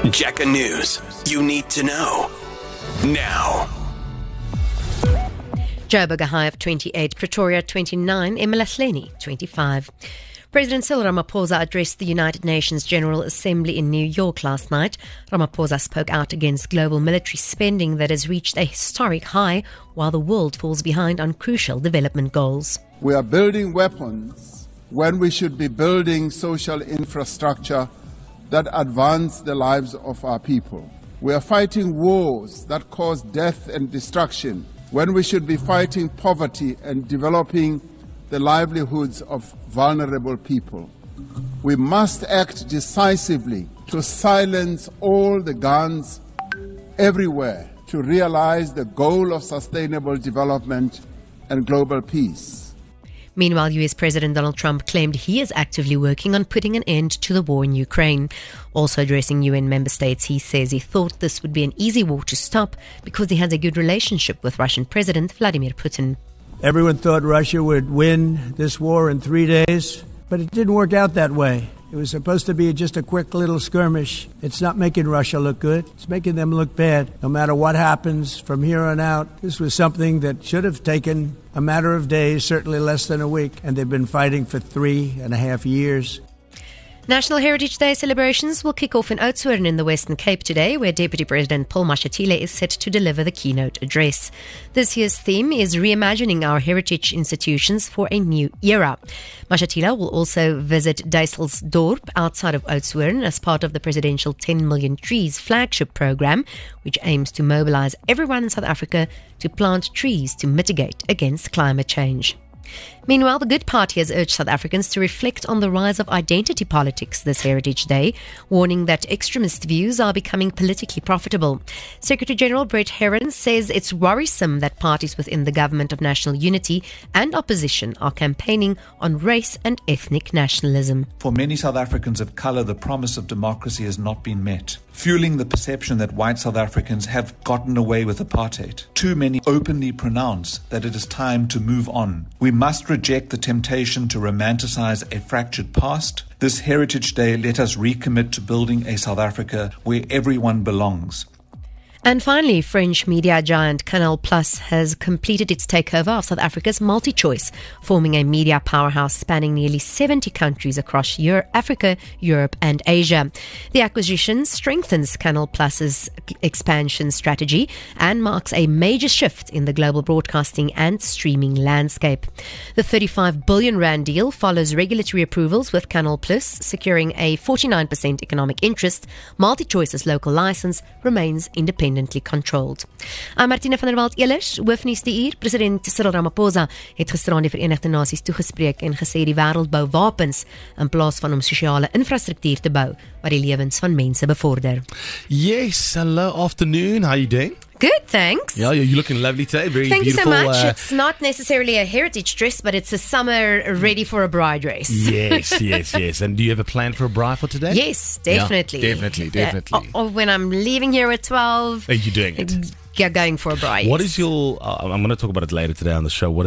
Jaca News. You need to know now. Joburg a high of 28, Pretoria 29, eMalahleni 25. President Cyril Ramaphosa addressed the United Nations General Assembly in New York last night. Ramaphosa spoke out against global military spending that has reached a historic high while the world falls behind on crucial development goals. We are building weapons when we should be building social infrastructure that advance the lives of our people. We are fighting wars that cause death and destruction when we should be fighting poverty and developing the livelihoods of vulnerable people. We must act decisively to silence all the guns everywhere to realize the goal of sustainable development and global peace. Meanwhile, US President Donald Trump claimed he is actively working on putting an end to the war in Ukraine. Also addressing UN member states, he says he thought this would be an easy war to stop because he has a good relationship with Russian President Vladimir Putin. Everyone thought Russia would win this war in 3 days, but it didn't work out that way. It was supposed to be just a quick little skirmish. It's not making Russia look good. It's making them look bad. No matter what happens from here on out, this was something that should have taken a matter of days, certainly less than a week, and they've been fighting for 3.5 years. National Heritage Day celebrations will kick off in Oudtshoorn in the Western Cape today, where Deputy President Paul Mashatile is set to deliver the keynote address. This year's theme is reimagining our heritage institutions for a new era. Mashatile will also visit Duiselsdorp outside of Oudtshoorn as part of the presidential 10 Million Trees flagship program, which aims to mobilize everyone in South Africa to plant trees to mitigate against climate change. Meanwhile, the Good Party has urged South Africans to reflect on the rise of identity politics this Heritage Day, warning that extremist views are becoming politically profitable. Secretary General Brett Herron says it's worrisome that parties within the Government of National Unity and opposition are campaigning on race and ethnic nationalism. For many South Africans of colour, the promise of democracy has not been met, fueling the perception that white South Africans have gotten away with apartheid. Too many openly pronounce that it is time to move on. We must reject the temptation to romanticize a fractured past. This Heritage Day, let us recommit to building a South Africa where everyone belongs. And finally, French media giant Canal Plus has completed its takeover of South Africa's MultiChoice, forming a media powerhouse spanning nearly 70 countries across Africa, Europe and Asia. The acquisition strengthens Canal Plus's expansion strategy and marks a major shift in the global broadcasting and streaming landscape. The 35 billion rand deal follows regulatory approvals, with Canal Plus securing a 49% economic interest. MultiChoice's local license remains independently controlled. I'm Martina van der Walt-Elers, hoofnuus die uur. President Cyril Ramaphosa het gisteraan die Verenigde Nasies toegespreek en gesê die wêreld bou wapens in plaas van om sosiale infrastruktuur te bou wat die lewens van mense bevorder. Yes, hello, afternoon. How are you doing? Good, thanks. Yeah, you're looking lovely today. Very Thank beautiful. you so much. It's not necessarily a heritage dress, but it's a summer ready for a bride dress. Yes. And do you have a plan for a bride for today? Yes, definitely. Yeah, definitely. Or when I'm leaving here at 12. Are you doing it? Yeah, going for a bride. What is your... I'm going to talk about it later today on the show.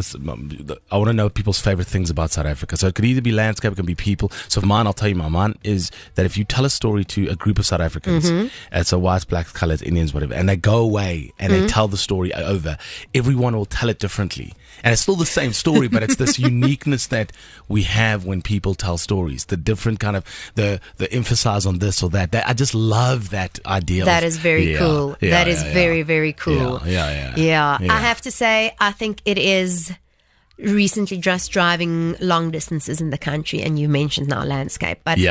I want to know people's favorite things about South Africa. So it could either be landscape, it can be people. So for mine, I'll tell you mine is that if you tell a story to a group of South Africans, so whites, blacks, colours, Indians, whatever, and they go away and they tell the story over, everyone will tell it differently. And it's still the same story, but it's this uniqueness that we have when people tell stories. The different kind of, the emphasis on this or that. I just love that idea. That is very cool. That is very, very cool. Yeah. I have to say, I think it is recently just driving long distances in the country, and you mentioned now landscape, but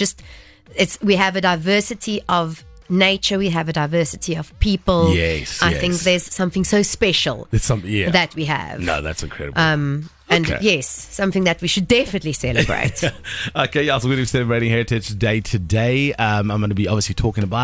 we have a diversity of nature, we have a diversity of people. I think there's something so special that we have. No, that's incredible. And yes, something that we should definitely celebrate. Okay, so we're going to be celebrating Heritage Day today. I'm going to be obviously talking about